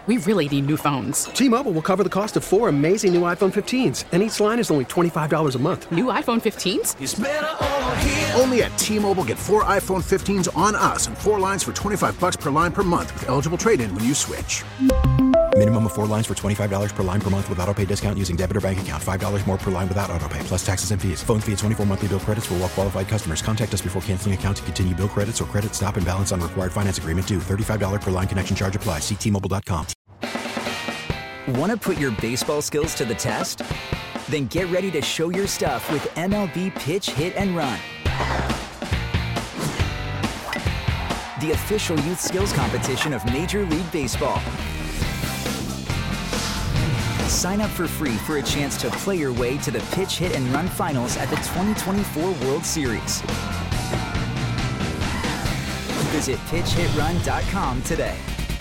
We really need new phones. T-Mobile will cover the cost of 4 amazing new iPhone 15s, and each line is only $25 a month. New iPhone 15s? It's better over here. Only at T-Mobile, get 4 iPhone 15s on us and 4 lines for $25 per line per month with eligible trade-in when you switch. Minimum of 4 lines for $25 per line per month with autopay discount using debit or bank account. $5 more per line without autopay, plus taxes and fees. Phone fee at 24 monthly bill credits for well-qualified customers. Contact us before canceling account to continue bill credits or credit stop and balance on required finance agreement due. $35 per line connection charge applies. See T-Mobile.com. Want to put your baseball skills to the test? Then get ready to show your stuff with MLB Pitch, Hit, and Run. The official youth skills competition of Major League Baseball. Sign up for free for a chance to play your way to the Pitch, Hit, and Run finals at the 2024 World Series. Visit pitchhitrun.com today.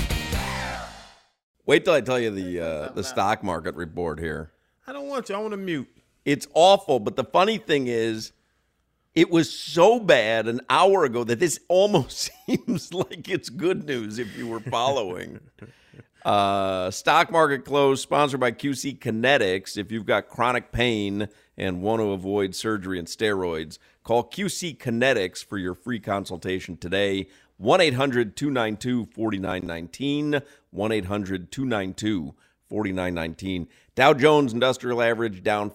Wait till I tell you the stock market report here. I don't want to. I want to mute. It's awful, but the funny thing is, it was so bad an hour ago that this almost seems like it's good news if you were following. Stock market close, sponsored by QC Kinetics. If you've got chronic pain and want to avoid surgery and steroids, call QC Kinetics for your free consultation today. 1-800-292-4919, 1-800-292-4919. Dow Jones Industrial Average down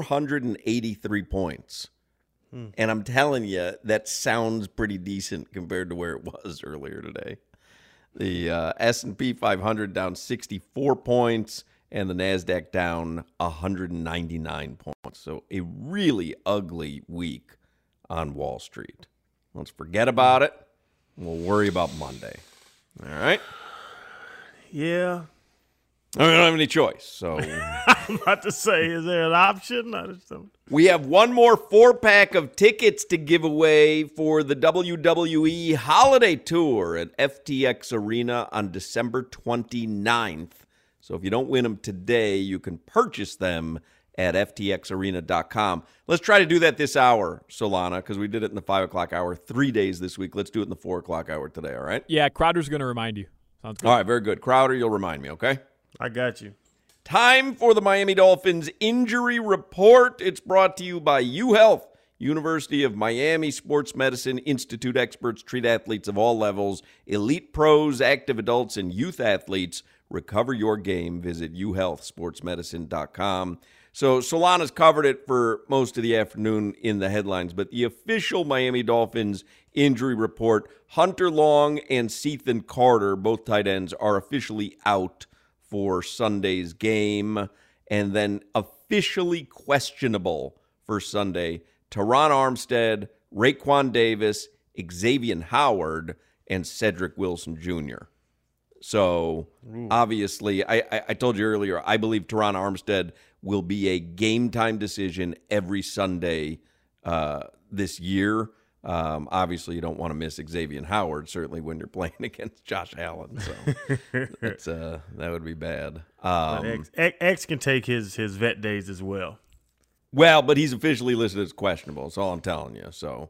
483 points. And I'm telling you, that sounds pretty decent compared to where it was earlier today. The S&P 500 down 64 points, and the NASDAQ down 199 points. So a really ugly week on Wall Street. Let's forget about it. We'll worry about Monday. All right? Yeah. I don't have any choice. So I'm about to say, is there an option? We have one more 4-pack of tickets to give away for the WWE Holiday Tour at FTX Arena on December 29th. So if you don't win them today, you can purchase them at ftxarena.com. Let's try to do that this hour, Solana, because we did it in the 5 o'clock hour 3 days this week. Let's do it in the 4 o'clock hour today, all right? Yeah, Crowder's going to remind you. Sounds good. All right, very good. Crowder, you'll remind me, okay? I got you. Time for the Miami Dolphins injury report. It's brought to you by UHealth, University of Miami Sports Medicine Institute experts treat athletes of all levels, elite pros, active adults, and youth athletes. Recover your game. Visit uhealthsportsmedicine.com. So Solana's covered it for most of the afternoon in the headlines, but the official Miami Dolphins injury report, Hunter Long and Cethan Carter, both tight ends, are officially out for Sunday's game, and then officially questionable for Sunday, Teron Armstead, Raekwon Davis, Xavier Howard, and Cedric Wilson Jr. So, obviously, I told you earlier, I believe Teron Armstead will be a game-time decision every Sunday this year. Obviously, you don't want to miss Xavier Howard, certainly when you're playing against Josh Allen. So that would be bad. X can take his vet days as well. Well, but he's officially listed as questionable. That's all I'm telling you. So,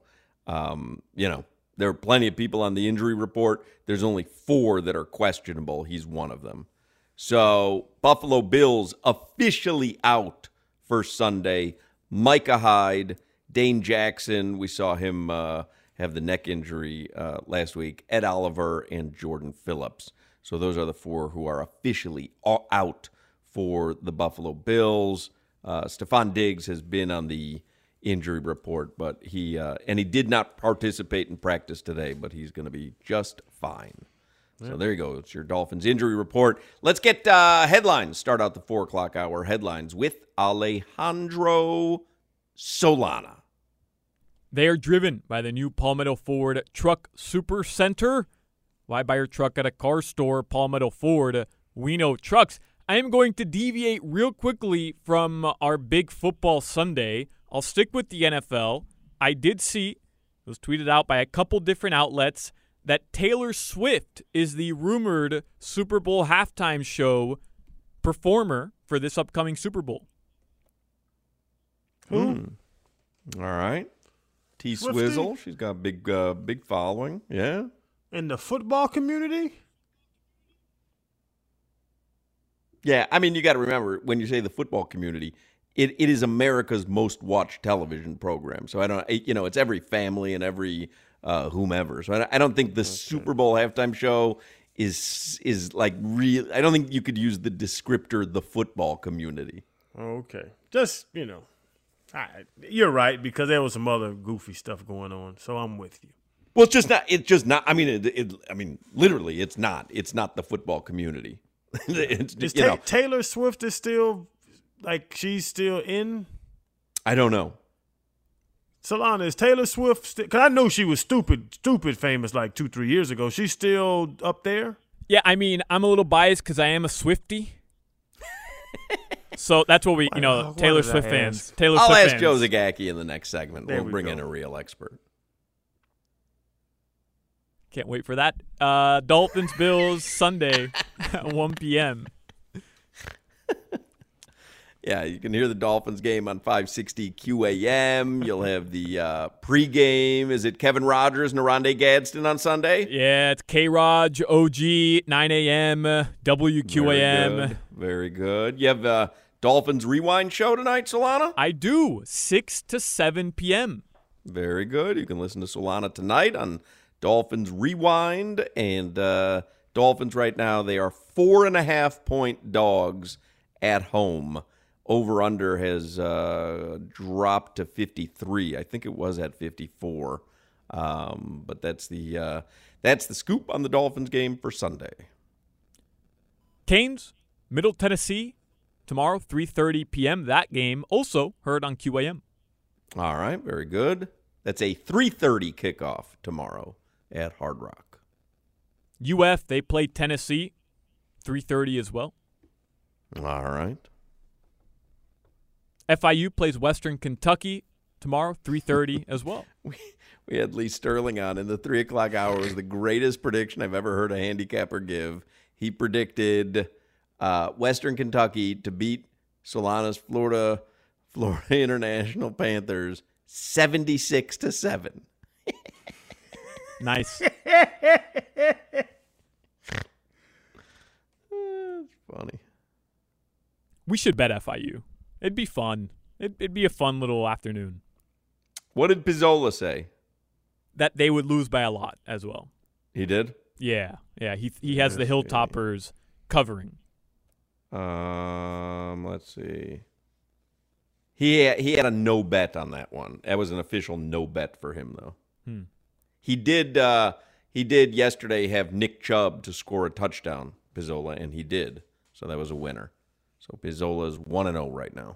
there are plenty of people on the injury report. There's only 4 that are questionable. He's one of them. So, Buffalo Bills officially out for Sunday. Micah Hyde, Dane Jackson, we saw him have the neck injury last week, Ed Oliver, and Jordan Phillips. So those are the 4 who are officially out for the Buffalo Bills. Stephon Diggs has been on the injury report, but he did not participate in practice today, but he's going to be just fine. So there you go. It's your Dolphins injury report. Let's get headlines. Start out the 4 o'clock hour headlines with Alejandro Solana. They are driven by the new Palmetto Ford Truck Super Center. Why buy your truck at a car store? Palmetto Ford. We know trucks. I am going to deviate real quickly from our big football Sunday. I'll stick with the NFL. I did see, it was tweeted out by a couple different outlets, that Taylor Swift is the rumored Super Bowl halftime show performer for this upcoming Super Bowl. Who? All right. T Swizzle. She's got a big following. Yeah. In the football community? Yeah, I mean, you got to remember, when you say the football community, it is America's most watched television program. So it's every family and every whomever. So I don't think the Super Bowl halftime show is like real. I don't think you could use the descriptor the football community. Okay. Just, you're right, because there was some other goofy stuff going on. So I'm with you. Well, it's just not. I mean, literally, it's not. It's not the football community. Taylor Swift is still, she's still in? I don't know. Solana, is Taylor Swift because I know she was stupid famous like 2-3 years ago. She's still up there? Yeah, I mean, I'm a little biased because I am a Swiftie. So that's what we, Taylor Swift fans. I'll ask Joe Zagacki in the next segment. We'll bring in a real expert. Can't wait for that. Dolphins Bills Sunday at 1 p.m. Yeah, you can hear the Dolphins game on 560 QAM. You'll have the pregame. Is it Kevin Rogers and Oronde Gadsden on Sunday? Yeah, it's K-Rog, OG, 9 a.m., WQAM. Very good. You have Dolphins Rewind show tonight, Solana? I do, 6 to 7 p.m. Very good. You can listen to Solana tonight on Dolphins Rewind. And Dolphins right now, they are 4.5-point dogs at home. Over-under has dropped to 53. I think it was at 54. But that's the scoop on the Dolphins game for Sunday. Canes, Middle Tennessee, tomorrow, 3:30 p.m. That game also heard on QAM. All right, very good. That's a 3:30 kickoff tomorrow at Hard Rock. UF, they play Tennessee, 3:30 as well. All right. FIU plays Western Kentucky tomorrow, 3:30 as well. We had Lee Sterling on in the 3 o'clock hour. It was the greatest prediction I've ever heard a handicapper give. He predicted Western Kentucky to beat Solana's Florida International Panthers 76-7. Nice. It's funny. We should bet FIU. It'd be fun. It'd be a fun little afternoon. What did Pizzola say? That they would lose by a lot as well. He did? Yeah. He has the Hilltoppers covering. Let's see. He had a no bet on that one. That was an official no bet for him, though. He did yesterday have Nick Chubb to score a touchdown, Pizzola, and he did. So that was a winner. So Pizzola is 1-0 right now.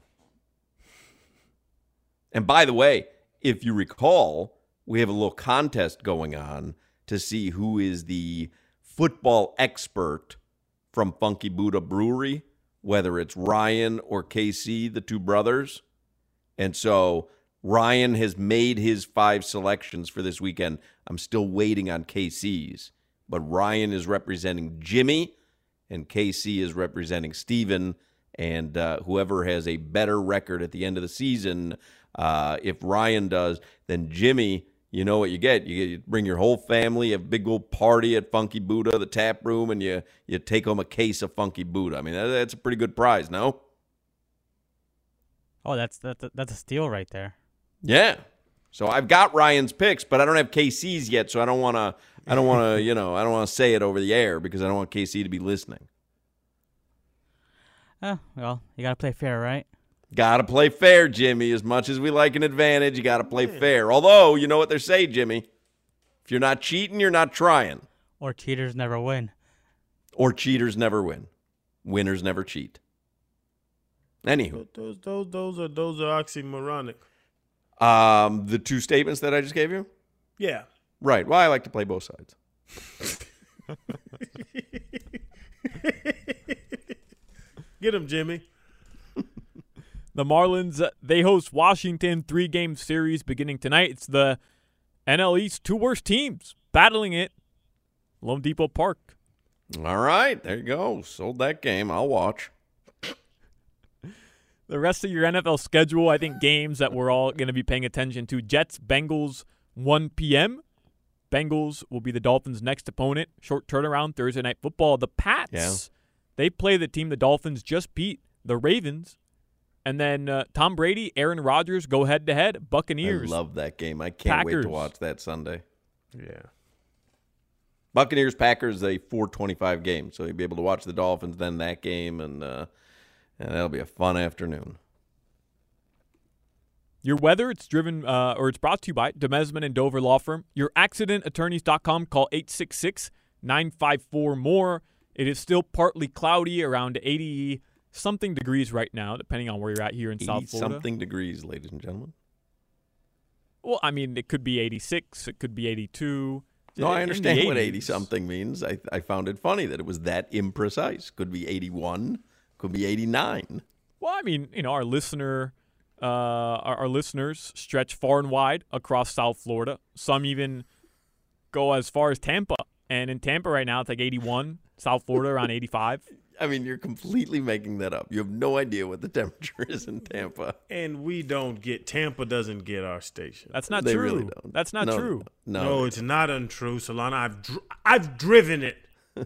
And by the way, if you recall, we have a little contest going on to see who is the football expert from Funky Buddha Brewery, whether it's Ryan or KC, the two brothers. And so Ryan has made his 5 selections for this weekend. I'm still waiting on KC's. But Ryan is representing Jimmy, and KC is representing Steven. And whoever has a better record at the end of the season, if Ryan does, then Jimmy, you know what you get. You bring your whole family, a big old party at Funky Buddha, the tap room, and you take home a case of Funky Buddha. I mean, that's a pretty good prize, no? Oh, that's a steal right there. Yeah. So I've got Ryan's picks, but I don't have KC's yet, so I don't want to, I don't want to say it over the air because I don't want KC to be listening. Oh, well, you got to play fair, right? Got to play fair, Jimmy. As much as we like an advantage, you got to play fair. Although, you know what they say, Jimmy. If you're not cheating, you're not trying. Or cheaters never win. Or cheaters never win. Winners never cheat. Anywho. Those are oxymoronic. The 2 statements that I just gave you? Yeah. Right. Well, I like to play both sides. Get him, Jimmy. The Marlins, they host Washington, 3-game series beginning tonight. It's the NL East 2 worst teams battling it. Lone Depot Park. All right. There you go. Sold that game. I'll watch. The rest of your NFL schedule, I think games that we're all going to be paying attention to. Jets, Bengals, 1 p.m. Bengals will be the Dolphins' next opponent. Short turnaround, Thursday Night Football. The Pats They play the team the Dolphins just beat, the Ravens. And then Tom Brady, Aaron Rodgers go head-to-head. Buccaneers. I love that game. I can't wait Packers. to watch that Sunday. Yeah. Buccaneers-Packers, a 4:25 game. So you'll be able to watch the Dolphins, then that game, and that'll be a fun afternoon. Your weather, it's driven it's brought to you by Demesman and Dover Law Firm. Your accidentattorneys.com. Call 866-954-MORE. It is still partly cloudy, around 80-something degrees right now, depending on where you're at here in South Florida. 80-something degrees, ladies and gentlemen. Well, I mean, it could be 86. It could be 82. No, I In the understand what 80s. 80-something means. I found it funny that it was that imprecise. Could be 81. Could be 89. Well, I mean, our our listeners stretch far and wide across South Florida. Some even go as far as Tampa. And in Tampa right now, it's like 81. South Florida around 85. I mean, you're completely making that up. You have no idea what the temperature is in Tampa. And Tampa doesn't get our station. That's not They true. really don't. That's not No, true. No, it's not untrue, Solana. I've driven it.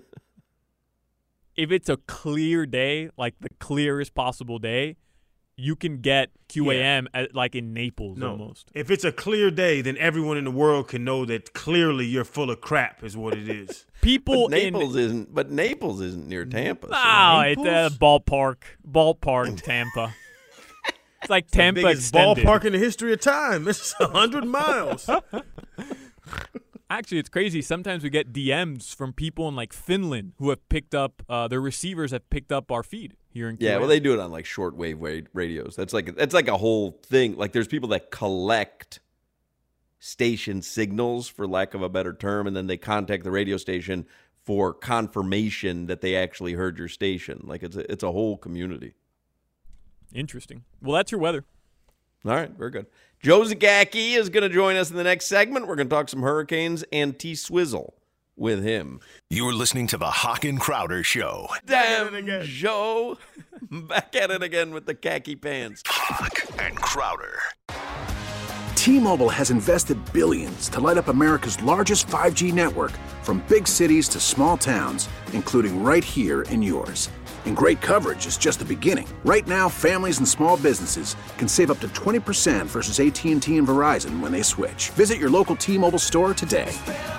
If it's a clear day, like the clearest possible day, you can get QAM like in Naples almost. If it's a clear day, then everyone in the world can know that clearly you're full of crap is what it is. People But Naples isn't near Tampa. so Oh, it's Naples? ballpark Tampa. It's like Tampa Biggest extended. ballpark in the history of time. It's 100 miles. Actually, it's crazy. Sometimes we get DMs from people in like Finland who have picked up their receivers have picked up our feed here in QAM. Yeah, well, they do it on like shortwave radios. That's like a whole thing. Like, there's people that collect station signals, for lack of a better term, and then they contact the radio station for confirmation that they actually heard your station. Like, it's a whole community. Interesting. Well, that's your weather. All right, very good. Joe Zagacki is going to join us in the next segment. We're going to talk some Hurricanes and T-Swizzle with him. You're listening to the Hawk and Crowder Show. Damn, Joe. Back at it again with the khaki pants. Hawk and Crowder. T-Mobile has invested billions to light up America's largest 5G network, from big cities to small towns, including right here in yours. And great coverage is just the beginning. Right now, families and small businesses can save up to 20% versus AT&T and Verizon when they switch. Visit your local T-Mobile store today.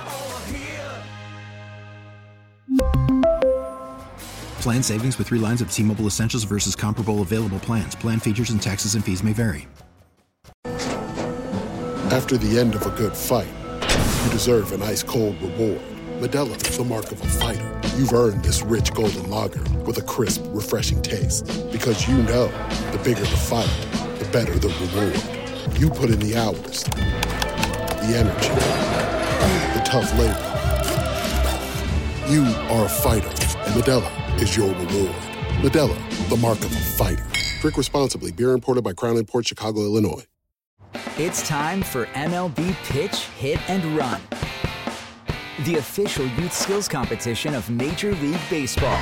Plan savings with 3 lines of T-Mobile Essentials versus comparable available plans. Plan features and taxes and fees may vary. After the end of a good fight, you deserve an ice-cold reward. Modelo is the mark of a fighter. You've earned this rich golden lager with a crisp, refreshing taste. Because you know, the bigger the fight, the better the reward. You put in the hours, the energy, the tough labor. You are a fighter, and Modelo is your reward. Modelo, the mark of a fighter. Drink responsibly. Beer imported by Crown Imports, Chicago, Illinois. It's time for MLB Pitch, Hit, and Run, the official youth skills competition of Major League Baseball.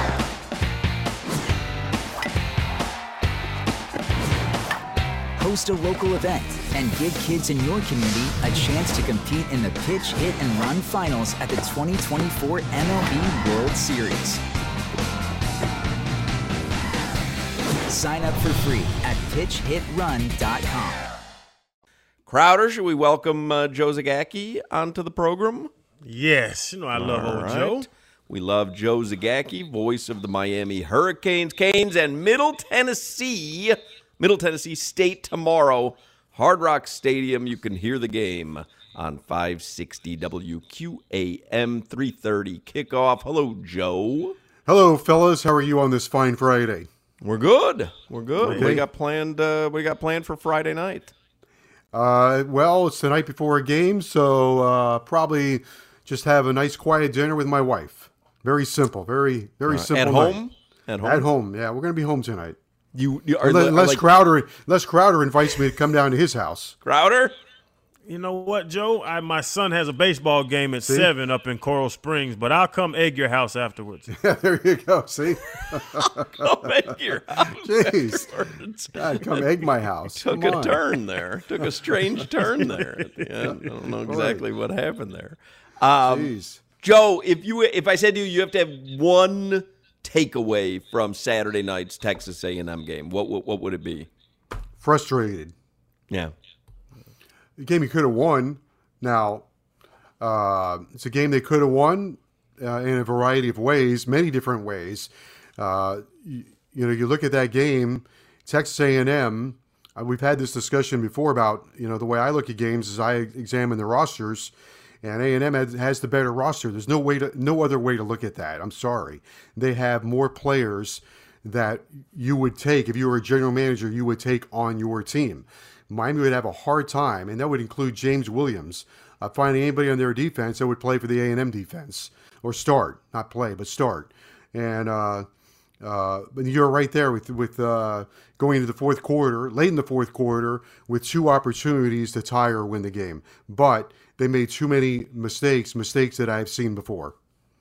Host a local event and give kids in your community a chance to compete in the Pitch, Hit, and Run finals at the 2024 MLB World Series. Sign up for free at pitchhitrun.com. Crowder, should we welcome Joe Zagacki onto the program? Yes. I love All old right. Joe. We love Joe Zagacki, voice of the Miami Hurricanes, Canes, and Middle Tennessee. Middle Tennessee State tomorrow. Hard Rock Stadium. You can hear the game on 560 WQAM 3:30 kickoff. Hello, Joe. Hello, fellas. How are you on this fine Friday? We're good. We're good. Okay. What do you got planned? What do you got planned for Friday night? Well, it's the night before a game, so probably just have a nice quiet dinner with my wife. Very simple. Very simple. At night. home? At home? At home. Yeah, we're going to be home tonight. You are Unless like, Crowder invites me to come down to his house. Crowder? You know what, Joe? My son has a baseball game at 7 up in Coral Springs, but I'll come egg your house afterwards. Yeah, there you go. See? Come egg your house. Jeez. God, come egg my house. Took Come a on. turn there. Took a strange turn there at the end. I don't know exactly what happened there. Joe, if I said to you, you have to have one takeaway from Saturday night's Texas A&M game? What would it be? Frustrated. Yeah. The game you could have won. Now, it's a game they could have won in a variety of ways, many different ways. You look at that game, Texas A&M. We've had this discussion before about, the way I look at games is I examine the rosters, and A&M has the better roster. There's no other way to look at that. I'm sorry. They have more players that you would take, if you were a general manager, you would take on your team. Miami would have a hard time, and that would include James Williams, finding anybody on their defense that would play for the A&M defense, or start, not play, but start. And but you're right there with going into the fourth quarter, late in the fourth quarter, with 2 opportunities to tie or win the game. But they made too many mistakes that I've seen before.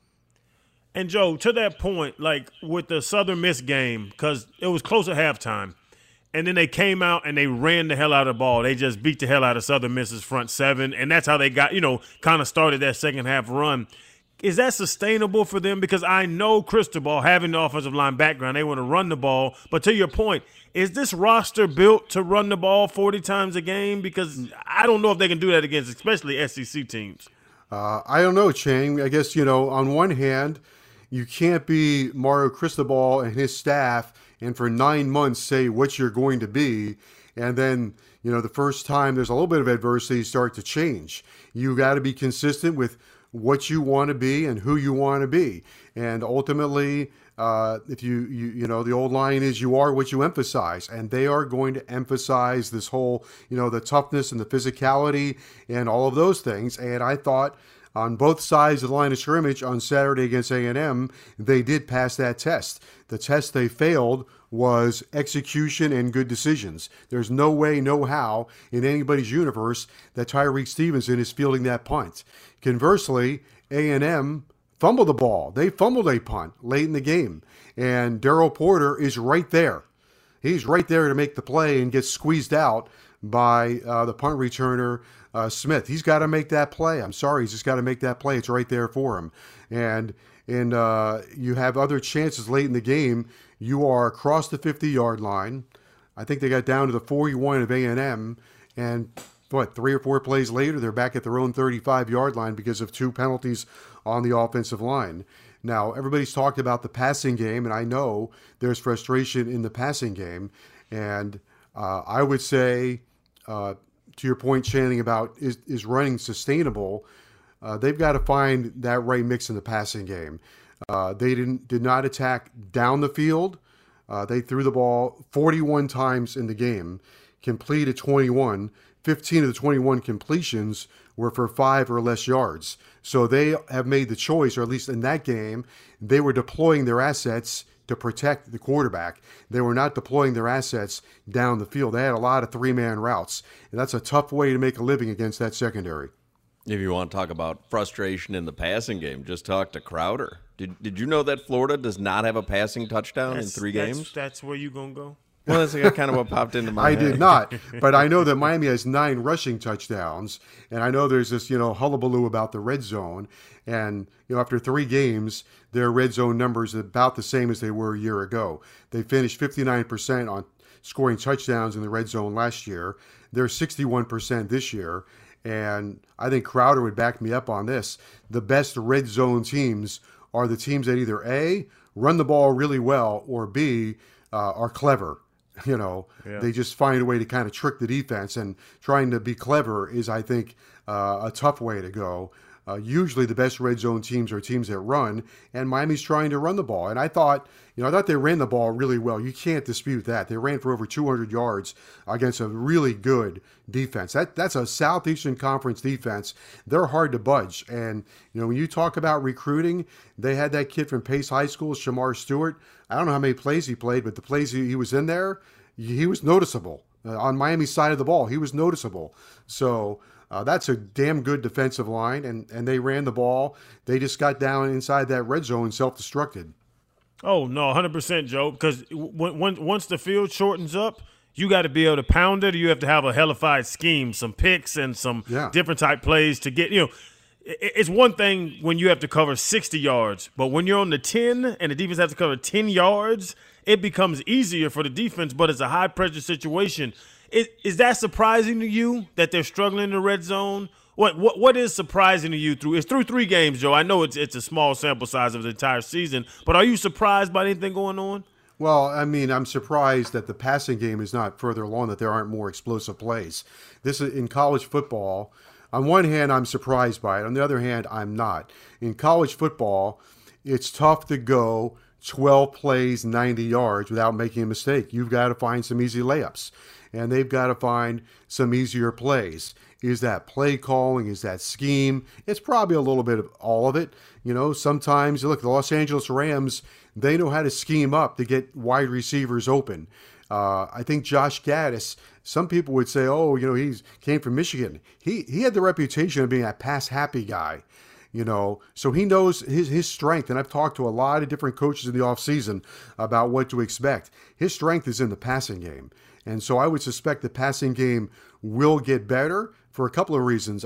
And, Joe, to that point, like with the Southern Miss game, because it was close at halftime, and then they came out and they ran the hell out of the ball. They just beat the hell out of Southern Miss's front 7, and that's how they got, kind of started that second half run. Is that sustainable for them? Because I know Cristobal, having the offensive line background, they want to run the ball. But to your point, is this roster built to run the ball 40 times a game? Because I don't know if they can do that against especially SEC teams. I don't know, Chang. I guess, on one hand, you can't be Mario Cristobal and his staff and for 9 months say what you're going to be. And then, the first time there's a little bit of adversity, start to change. You got to be consistent with what you want to be and who you want to be. And ultimately, if the old line is you are what you emphasize, and they are going to emphasize this whole, the toughness and the physicality and all of those things. And I thought on both sides of the line of scrimmage on Saturday against A&M, they did pass that test. The test they failed was execution and good decisions. There's no way, no how in anybody's universe that Tyreek Stevenson is fielding that punt. Conversely, A&M fumbled the ball. They fumbled a punt late in the game, and Darryl Porter is right there. He's right there to make the play and gets squeezed out by the punt returner, Smith. He's got to make that play. I'm sorry, he's just got to make that play. It's right there for him. And you have other chances late in the game. You are across the 50-yard line. I think they got down to the 41 of A&M, and 3 or 4 plays later, they're back at their own 35-yard line because of 2 penalties on the offensive line. Now, everybody's talked about the passing game, and I know there's frustration in the passing game. And I would say, to your point, Channing, about is running sustainable, they've got to find that right mix in the passing game. They did not attack down the field. They threw the ball 41 times in the game, completed 21. 15 of the 21 completions were for 5 or less yards. So they have made the choice, or at least in that game, they were deploying their assets to protect the quarterback. They were not deploying their assets down the field. They had a lot of 3-man routes, and that's a tough way to make a living against that secondary. If you want to talk about frustration in the passing game, just talk to Crowder. Did you know that Florida does not have a passing touchdown in 3 games? That's where you going to go? Well, that's kind of what popped into my head. I did not, but I know that Miami has 9 rushing touchdowns, and I know there's this, hullabaloo about the red zone, and, after 3 games, their red zone numbers are about the same as they were a year ago. They finished 59% on scoring touchdowns in the red zone last year. They're 61% this year, and I think Crowder would back me up on this. The best red zone teams are the teams that either A, run the ball really well, or B, are clever. They just find a way to kind of trick the defense, and trying to be clever is, I think, a tough way to go. Usually the best red zone teams are teams that run, and Miami's trying to run the ball. And I thought they ran the ball really well. You can't dispute that. They ran for over 200 yards against a really good defense. That's a Southeastern Conference defense. They're hard to budge. And, when you talk about recruiting, they had that kid from Pace High School, Shamar Stewart. I don't know how many plays he played, but the plays he was in there, he was noticeable. On Miami's side of the ball, he was noticeable. So that's a damn good defensive line, and they ran the ball. They just got down inside that red zone and self-destructed. Oh, no, 100%, Joe, because once the field shortens up, you got to be able to pound it, or you have to have a hellified scheme, some picks and some different type plays to get, it's one thing when you have to cover 60 yards, but when you're on the 10 and the defense has to cover 10 yards, it becomes easier for the defense, but it's a high-pressure situation. Is that surprising to you that they're struggling in the red zone? What is surprising to you through 3 games, Joe? I know it's a small sample size of the entire season, but are you surprised by anything going on? Well, I mean, I'm surprised that the passing game is not further along, that there aren't more explosive plays. This is in college football. On one hand, I'm surprised by it. On the other hand, I'm not. In college football, it's tough to go 12 plays, 90 yards without making a mistake. You've got to find some easy layups, and they've got to find some easier plays. Is that play calling? Is that scheme? It's probably a little bit of all of it. You know, sometimes, look, the Los Angeles Rams, they know how to scheme up to get wide receivers open. I think Josh Gaddis, some people would say, oh, you know, he came from Michigan. He had the reputation of being a pass-happy guy, you know, so he knows his strength. And I've talked to a lot of different coaches in the offseason about what to expect. His strength is in the passing game. And so I would suspect the passing game will get better for a couple of reasons.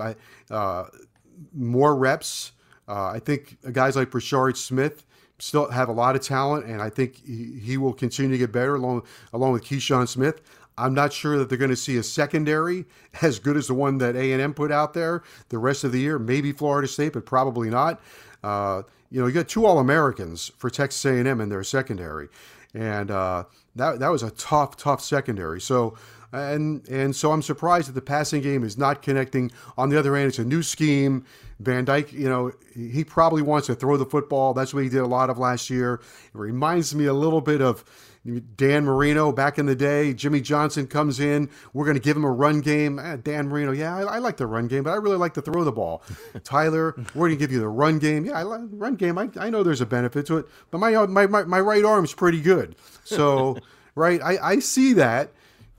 More reps. I think guys like Brashard Smith still have a lot of talent, and I think he will continue to get better along with Keyshawn Smith. I'm not sure that they're going to see a secondary as good as the one that A&M put out there the rest of the year. Maybe Florida State, but probably not. You got 2 All-Americans for Texas A&M in their secondary, and that was a tough secondary. So. And so I'm surprised that the passing game is not connecting. On the other hand, it's a new scheme. Van Dyke, you know, he probably wants to throw the football. That's what he did a lot of last year. It reminds me a little bit of Dan Marino back in the day. Jimmy Johnson comes in. We're going to give him a run game. Dan Marino, yeah, I like the run game, but I really like to throw the ball. Tyler, we're going to give you the run game. Yeah, I like the run game. I know there's a benefit to it, but my right arm's pretty good. So, right, I see that.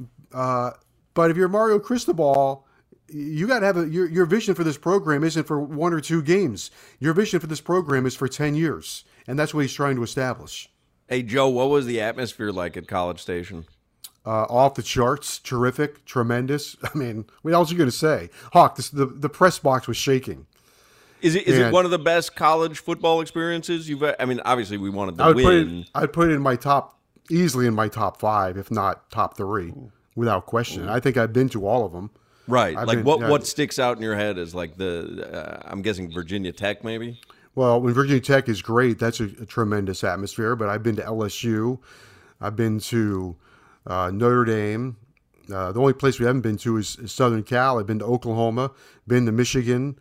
But if you're Mario Cristobal, you got to have your vision for this program isn't for 1 or 2 games. Your vision for this program is for 10 years, and that's what he's trying to establish. Hey, Joe, what was the atmosphere like at College Station? Off the charts, terrific, tremendous. I mean, what else are you going to say? Hawk, the press box was shaking. Is it one of the best college football experiences you've? I mean, obviously we wanted to win. I'd put it easily in my top 5, if not top 3. Without question. I think I've been to all of them. Right. What sticks out in your head is like I'm guessing Virginia Tech maybe? Well, when Virginia Tech is great, that's a tremendous atmosphere. But I've been to LSU. I've been to Notre Dame. The only place we haven't been to is Southern Cal. I've been to Oklahoma, been to Michigan.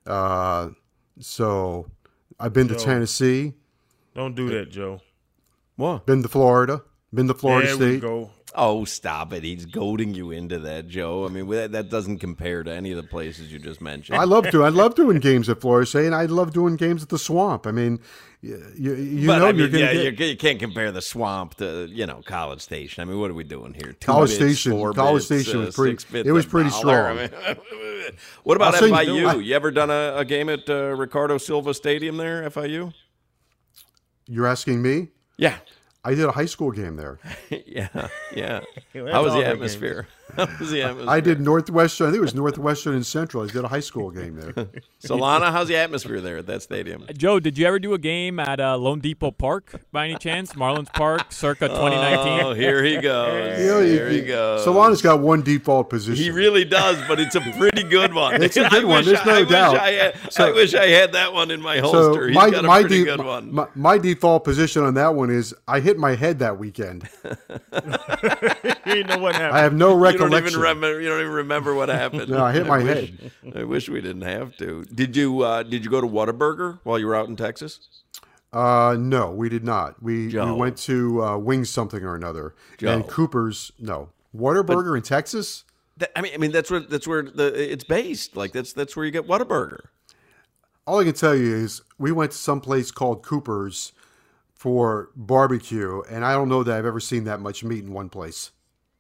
So I've been to Tennessee. Don't do that, Joe. What? Been to Florida. Been to Florida State. There we go. Oh, stop it. He's goading you into that, Joe. I mean, that doesn't compare to any of the places you just mentioned. I love doing games at Florida State, and I love doing games at the Swamp. I mean, you can't compare the Swamp to, College Station. I mean, what are we doing here? College Station was pretty. It was pretty strong. I mean, what about FIU? You ever done a game at Ricardo Silva Stadium there, FIU? You're asking me? Yeah. I did a high school game there. Yeah. How was the atmosphere? I did Northwestern. I think it was Northwestern and Central. I did a high school game there. Solana, how's the atmosphere there at that stadium? Joe, did you ever do a game at Lone Depot Park by any chance? Marlins Park, circa 2019? Oh, here he goes. Here he goes. Solana's got one default position. He really does, but it's a pretty good one. It's a good one. There's no doubt. I wish I had that one in my holster. He's got a pretty good one. My default position on that one is I hit my head that weekend. You know what happened. I have no recollection. You don't even remember what happened. No, I hit my head. I wish we didn't have to. Did you go to Whataburger while you were out in Texas? No, we did not. We went to Wings something or another. Joe. And Cooper's. No, Whataburger in Texas. I mean that's where it's based. Like that's where you get Whataburger. All I can tell you is we went to some place called Cooper's for barbecue, and I don't know that I've ever seen that much meat in one place.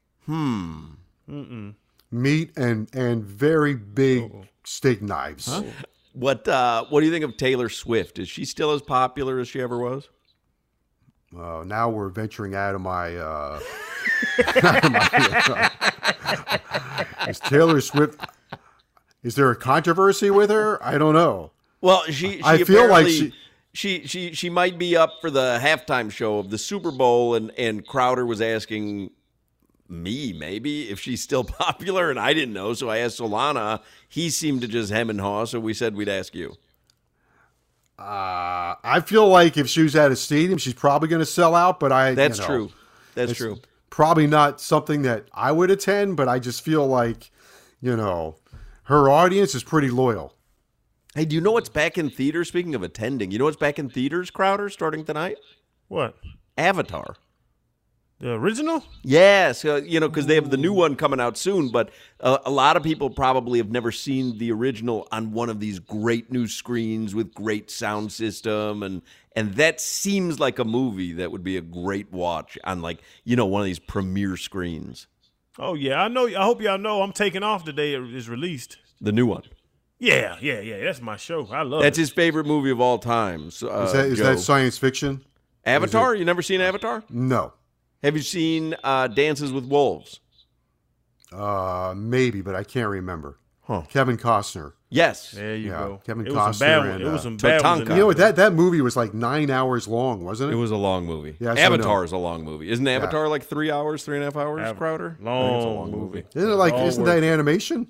Meat and very big steak knives. Huh? What do you think of Taylor Swift? Is she still as popular as she ever was? Now we're venturing out of my. Is Taylor Swift? Is there a controversy with her? I don't know. Well, she I feel like she might be up for the halftime show of the Super Bowl, and Crowder was asking me maybe if she's still popular, and I didn't know, so I asked Solana. He seemed to just hem and haw, so we said we'd ask you. I feel like if she was at a stadium, she's probably going to sell out, but That's true. That's true. Probably not something that I would attend, but I just feel like, her audience is pretty loyal. Hey, do you know what's back in theaters? Speaking of attending, you know what's back in theaters, Crowder, starting tonight? What? Avatar. The original? Yes, because they have the new one coming out soon, but a lot of people probably have never seen the original on one of these great new screens with great sound system, and that seems like a movie that would be a great watch on one of these premiere screens. Oh, yeah, I know. I hope y'all know I'm taking off the day it is released. The new one. Yeah. That's my show. I love it. That's his favorite movie of all time. Is that science fiction? Avatar? You never seen Avatar? No. Have you seen Dances with Wolves? Maybe, but I can't remember. Huh. Kevin Costner. Yes. There you go. Kevin it Costner. Was some bad one. It was some bad ones. You know what? That movie was like 9 hours long, wasn't it? It was a long movie. Yeah, Avatar is a long movie. Isn't Avatar like 3 hours, 3.5 hours, Crowder? Long. I think it's a long movie. Isn't that an animation?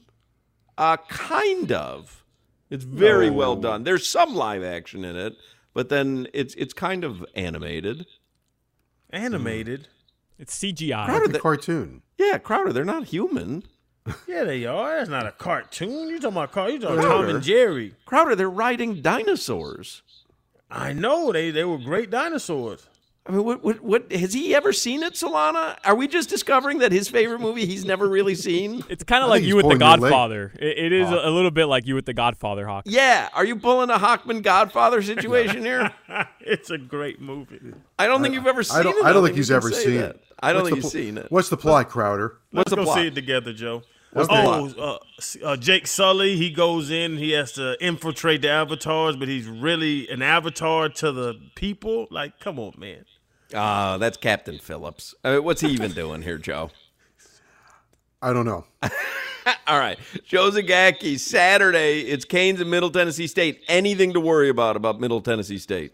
Kind of. It's very well done. There's some live action in it, but then it's kind of animated. Animated? It's CGI. Crowder, cartoon. Yeah, Crowder, they're not human. Yeah, they are. That's not a cartoon. You talking about Tom and Jerry. Crowder, they're riding dinosaurs. I know. They were great dinosaurs. I mean, what has he ever seen it, Solana? Are we just discovering that his favorite movie he's never really seen? It's kind of like you with The Godfather. It is a little bit like you with The Godfather, Hawk. Yeah. Are you pulling a Hockman Godfather situation here? It's a great movie. I don't think you've ever seen it. I don't think he's ever seen it. I don't think he's seen it. What's the plot, Crowder? Let's go see it together, Joe. Jake Sully, he goes in, he has to infiltrate the avatars, but he's really an avatar to the people. Like, come on, man. That's Captain Phillips. What's he even doing here, Joe? I don't know. All right. Joe Zagacki, Saturday, it's Canes and Middle Tennessee State. Anything to worry about Middle Tennessee State?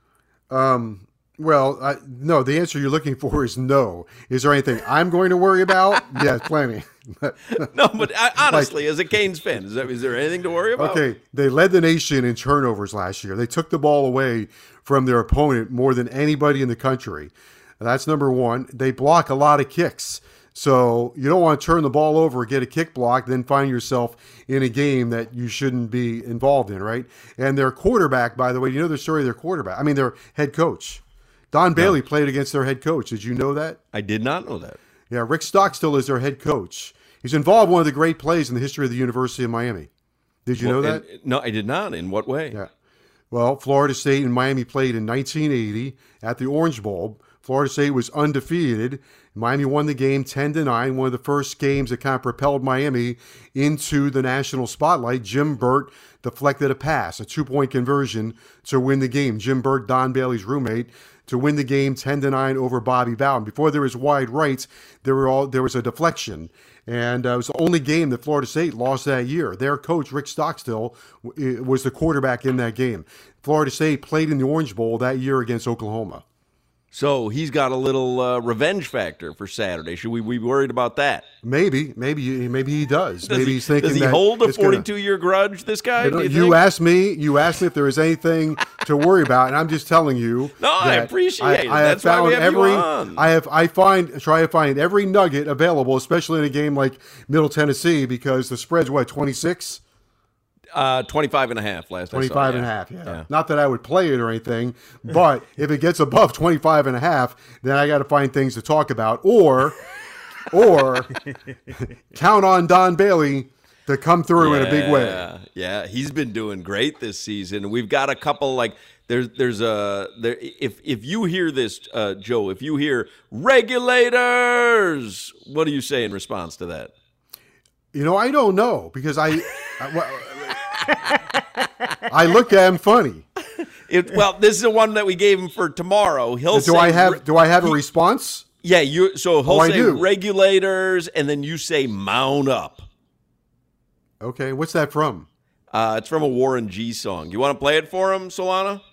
Well, no, the answer you're looking for is no. Is there anything I'm going to worry about? Yeah, plenty. No, but honestly, as a Canes fan, is there anything to worry about? Okay, they led the nation in turnovers last year. They took the ball away from their opponent more than anybody in the country. That's number one. They block a lot of kicks. So you don't want to turn the ball over, get a kick block, then find yourself in a game that you shouldn't be involved in, right? And their quarterback, by the way, you know the story of their quarterback? I mean, their head coach. Don Bailey played against their head coach. Did you know that? I did not know that. Yeah, Rick Stockstill is their head coach. He's involved in one of the great plays in the history of the University of Miami. Did you know that? No, I did not. In what way? Yeah. Well, Florida State and Miami played in 1980 at the Orange Bowl. Florida State was undefeated. Miami won the game 10-9, one of the first games that kind of propelled Miami into the national spotlight. Jim Burt deflected a pass, a 2-point conversion to win the game. Jim Burt, Don Bailey's roommate, to win the game 10-9 over Bobby Bowden. Before there was wide rights, there was a deflection. And it was the only game that Florida State lost that year. Their coach, Rick Stockstill, was the quarterback in that game. Florida State played in the Orange Bowl that year against Oklahoma. So he's got a little revenge factor for Saturday. Should we be worried about that? Maybe he does. Maybe he's thinking. Does he hold a 42-year grudge? This guy? You asked me if there was anything to worry about, and I'm just telling you. No, I appreciate it. That's why we have you on. I try to find every nugget available, especially in a game like Middle Tennessee, because the spread's what, 26. 25.5 last 25.5, yeah. Not that I would play it or anything, but if it gets above 25.5, then I got to find things to talk about, or count on Don Bailey to come through in a big way. Yeah, he's been doing great this season. We've got a couple if you hear this, Joe, if you hear regulators, what do you say in response to that? You know, I don't know, because I look at him funny. Well, this is the one that we gave him for tomorrow. Do I have a response? Yeah, he'll say regulators, and then you say mount up. Okay, what's that from? It's from a Warren G song. You want to play it for him, Solana?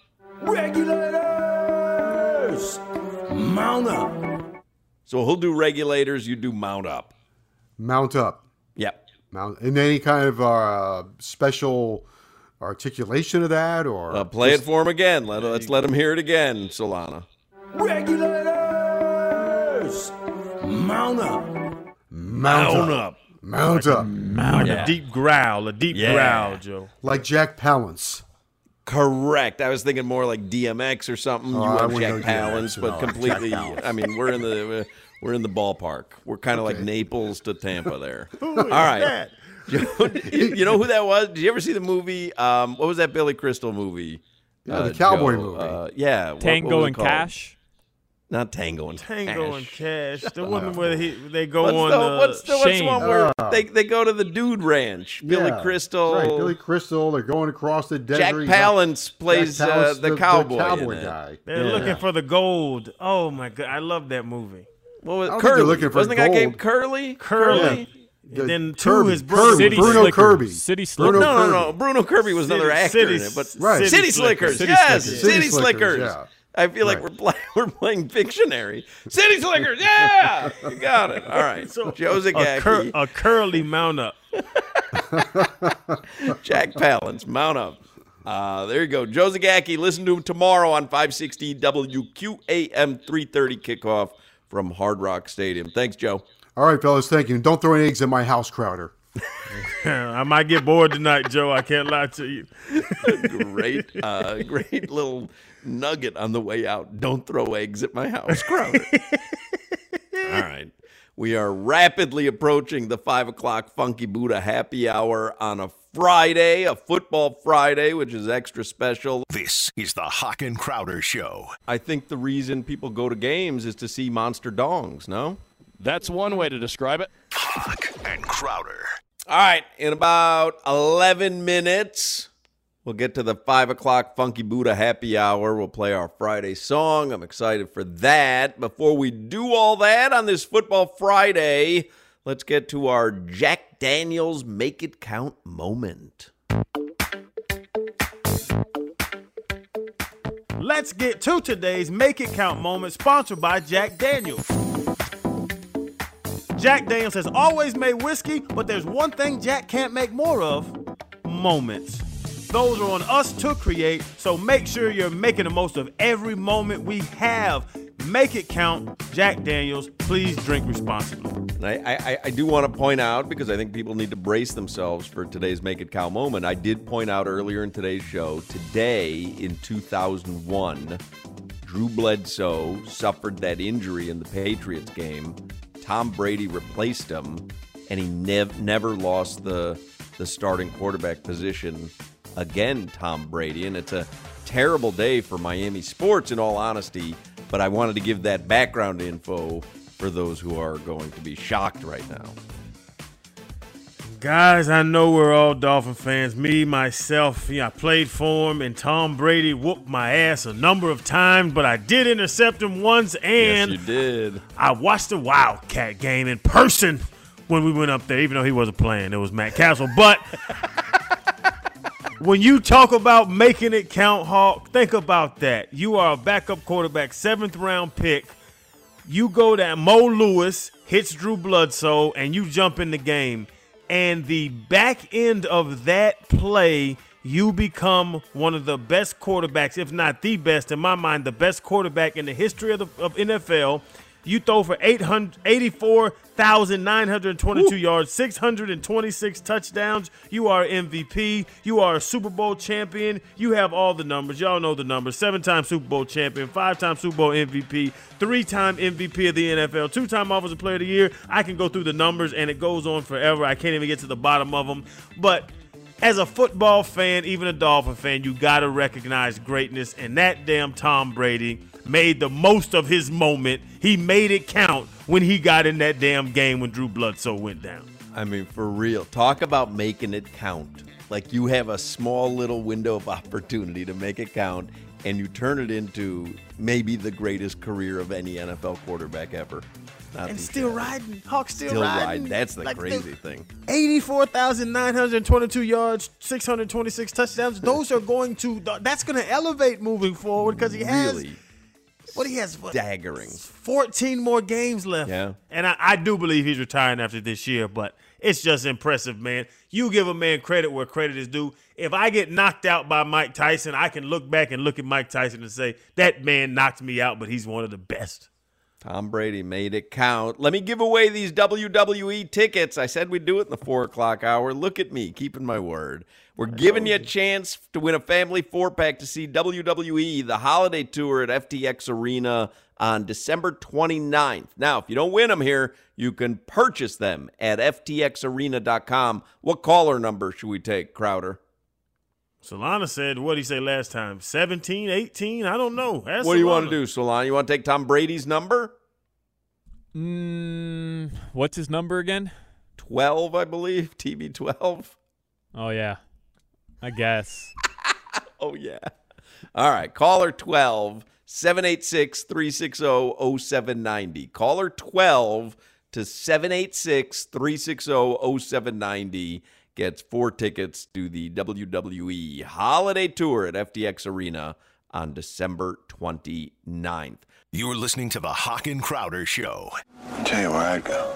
Regulators, mount up. So he'll do regulators, you do mount up. Mount up. Yep. Mount. And any kind of special articulation of that, or play it for him again. Let's let him hear it again, Solana. Regulators, mount up. Mount up. Mount up. Like a deep growl, Joe. Like Jack Palance. Correct. I was thinking more like DMX or something. You have Jack Palance, but completely. I mean, we're in the ballpark. We're kind of like Naples to Tampa there. All right. You know who that was? Did you ever see the movie? What was that Billy Crystal movie? The cowboy movie. Tango and Cash. Not Tango and Cash. The one where they go what's the one where they go to the dude ranch? Billy Crystal. Right, Billy Crystal. They're going across the desert. Jack Palance plays the cowboy guy. They're looking for the gold. Oh my God, I love that movie. What was Curly? Wasn't the guy named Curly? Curly. And then his brother, Bruno Kirby. City Slickers. No. Bruno Kirby was another actor in it, but City Slickers. Yes, City Slickers. Yeah. I feel like we're playing Pictionary. City Slickers, yeah! You got it. All right. So, Joe Zagacki. A curly mount up. Jack Palance, mount up. There you go. Joe Zagacki, listen to him tomorrow on 560 WQAM 3:30 kickoff from Hard Rock Stadium. Thanks, Joe. All right, fellas, thank you. And don't throw any eggs at my house, Crowder. I might get bored tonight, Joe. I can't lie to you. Great little nugget on the way out. Don't throw eggs at my house, Crowder. All right. We are rapidly approaching the 5 o'clock Funky Buddha happy hour on a Friday, a football Friday, which is extra special. This is the Hawk and Crowder Show. I think the reason people go to games is to see monster dongs, no? That's one way to describe it. Hawk and Crowder. All right, in about 11 minutes, we'll get to the 5 o'clock Funky Buddha happy hour. We'll play our Friday song. I'm excited for that. Before we do all that on this Football Friday, let's get to our Jack Daniels Make It Count moment. Let's get to today's Make It Count moment, sponsored by Jack Daniels. Jack Daniels has always made whiskey, but there's one thing Jack can't make more of: moments. Those are on us to create, so make sure you're making the most of every moment we have. Make it count. Jack Daniels, please drink responsibly. I do want to point out, because I think people need to brace themselves for today's Make It Count moment. I did point out earlier in today's show, today in 2001, Drew Bledsoe suffered that injury in the Patriots game. Tom Brady replaced him, and he never lost the starting quarterback position again, Tom Brady. And it's a terrible day for Miami sports, in all honesty, but I wanted to give that background info for those who are going to be shocked right now. Guys, I know we're all Dolphin fans. Me, myself, I played for him, and Tom Brady whooped my ass a number of times, but I did intercept him once, and yes, you did. I watched the Wildcat game in person when we went up there, even though he wasn't playing. It was Matt Castle. But when you talk about making it count, Hawk, think about that. You are a backup quarterback, 7th-round pick. You go down, Mo Lewis hits Drew Bledsoe, and you jump in the game. And the back end of that play, you become one of the best quarterbacks, if not the best, in my mind, the best quarterback in the history of NFL. You throw for 84,922 yards, 626 touchdowns. You are MVP. You are a Super Bowl champion. You have all the numbers. Y'all know the numbers. 7-time Super Bowl champion, 5-time Super Bowl MVP, 3-time MVP of the NFL, 2-time Offensive Player of the Year. I can go through the numbers, and it goes on forever. I can't even get to the bottom of them. But as a football fan, even a Dolphin fan, you got to recognize greatness. And that damn Tom Brady made the most of his moment. He made it count when he got in that damn game when Drew Bledsoe went down. I mean, for real. Talk about making it count. Like, you have a small little window of opportunity to make it count, and you turn it into maybe the greatest career of any NFL quarterback ever. And still riding. Hawks still riding. That's the crazy thing. 84,922 yards, 626 touchdowns. Those are that's going to elevate moving forward because he has. Really? What he has? Staggering. 14 more games left. Yeah. And I do believe he's retiring after this year, but it's just impressive, man. You give a man credit where credit is due. If I get knocked out by Mike Tyson, I can look back and look at Mike Tyson and say, that man knocked me out, but he's one of the best. Tom Brady made it count. Let me give away these WWE tickets. I said we'd do it in the 4 o'clock hour. Look at me, keeping my word. We're giving you a chance to win a family 4-pack to see WWE, the holiday tour at FTX Arena on December 29th. Now, if you don't win them here, you can purchase them at ftxarena.com. What caller number should we take, Crowder? Solana said, what did he say last time? 17, 18? I don't know. Ask what do you Solana. want to do, Solana? You want to take Tom Brady's number? What's his number again? 12, I believe. TB12. Oh, yeah. I guess. Oh, yeah. All right. Caller 12, 786-360-0790. Caller 12 to 786-360-0790 gets 4 tickets to the WWE Holiday Tour at FTX Arena on December 29th. You're listening to the Hawk and Crowder Show. I'll tell you where I'd go.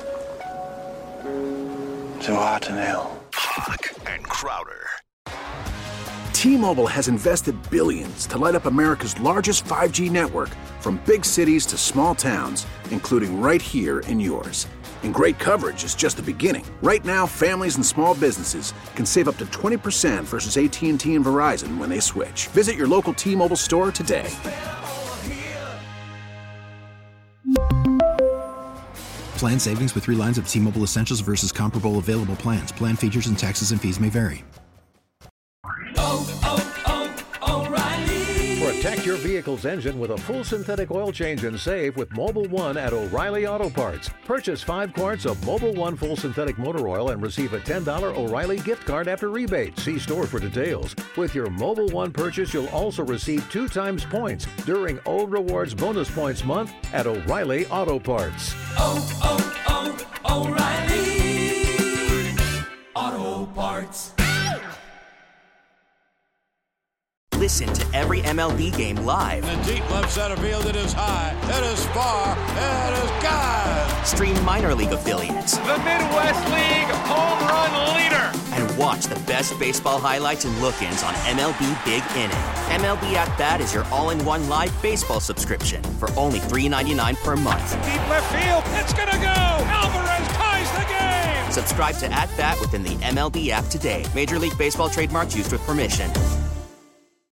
To Wattenhill. Hawk and Crowder. T-Mobile has invested billions to light up America's largest 5G network, from big cities to small towns, including right here in yours. And great coverage is just the beginning. Right now, families and small businesses can save up to 20% versus AT&T and Verizon when they switch. Visit your local T-Mobile store today. Plan savings with 3 lines of T-Mobile Essentials versus comparable available plans. Plan features and taxes and fees may vary. Protect your vehicle's engine with a full synthetic oil change and save with Mobil 1 at O'Reilly Auto Parts. Purchase 5 quarts of Mobil 1 full synthetic motor oil and receive a $10 O'Reilly gift card after rebate. See store for details. With your Mobil 1 purchase, you'll also receive 2 times points during O Rewards Bonus Points Month at O'Reilly Auto Parts. O'Reilly Auto Parts. Listen to every MLB game live. In the deep left center field, it is high, it is far, it is gone. Stream minor league affiliates. The Midwest League home run leader. And watch the best baseball highlights and look-ins on MLB Big Inning. MLB At Bat is your all-in-one live baseball subscription for only $3.99 per month. Deep left field, it's gonna go. Alvarez ties the game. Subscribe to At Bat within the MLB app today. Major League Baseball trademarks used with permission.